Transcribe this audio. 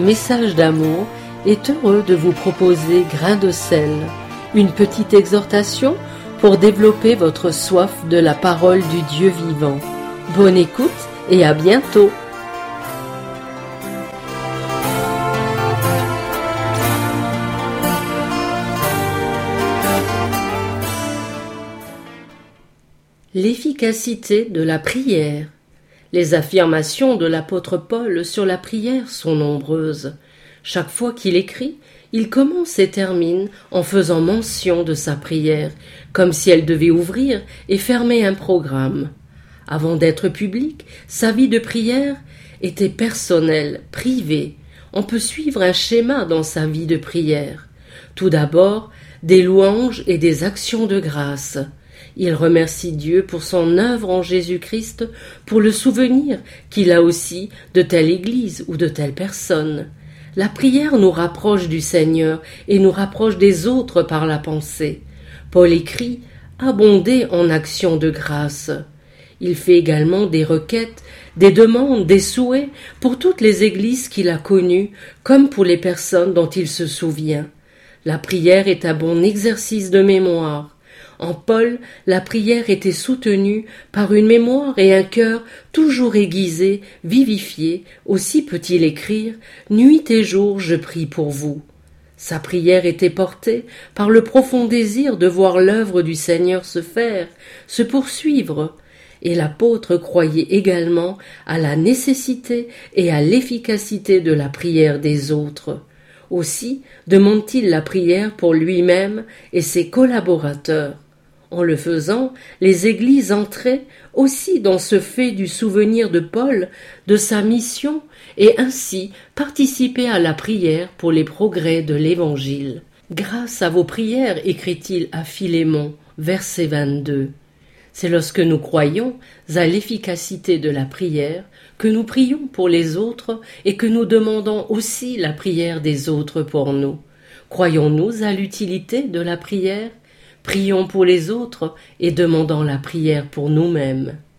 Message d'amour est heureux de vous proposer Grain de sel, une petite exhortation pour développer votre soif de la parole du Dieu vivant. Bonne écoute et à bientôt. L'efficacité de la prière. Les affirmations de l'apôtre Paul sur la prière sont nombreuses. Chaque fois qu'il écrit, il commence et termine en faisant mention de sa prière, comme si elle devait ouvrir et fermer un programme. Avant d'être publique, sa vie de prière était personnelle, privée. On peut suivre un schéma dans sa vie de prière. Tout d'abord, des louanges et des actions de grâce. Il remercie Dieu pour son œuvre en Jésus-Christ, pour le souvenir qu'il a aussi de telle église ou de telle personne. La prière nous rapproche du Seigneur et nous rapproche des autres par la pensée. Paul écrit « Abondez en actions de grâce ». Il fait également des requêtes, des demandes, des souhaits pour toutes les églises qu'il a connues, comme pour les personnes dont il se souvient. La prière est un bon exercice de mémoire. En Paul, la prière était soutenue par une mémoire et un cœur toujours aiguisés, vivifiés, aussi peut-il écrire « Nuit et jour je prie pour vous ». Sa prière était portée par le profond désir de voir l'œuvre du Seigneur se faire, se poursuivre, et l'apôtre croyait également à la nécessité et à l'efficacité de la prière des autres. Aussi demande-t-il la prière pour lui-même et ses collaborateurs. En le faisant, les églises entraient aussi dans ce fait du souvenir de Paul, de sa mission, et ainsi participaient à la prière pour les progrès de l'Évangile. Grâce à vos prières, écrit-il à Philémon, verset 22. C'est lorsque nous croyons à l'efficacité de la prière que nous prions pour les autres et que nous demandons aussi la prière des autres pour nous. Croyons-nous à l'utilité de la prière ? Prions pour les autres et demandons la prière pour nous-mêmes.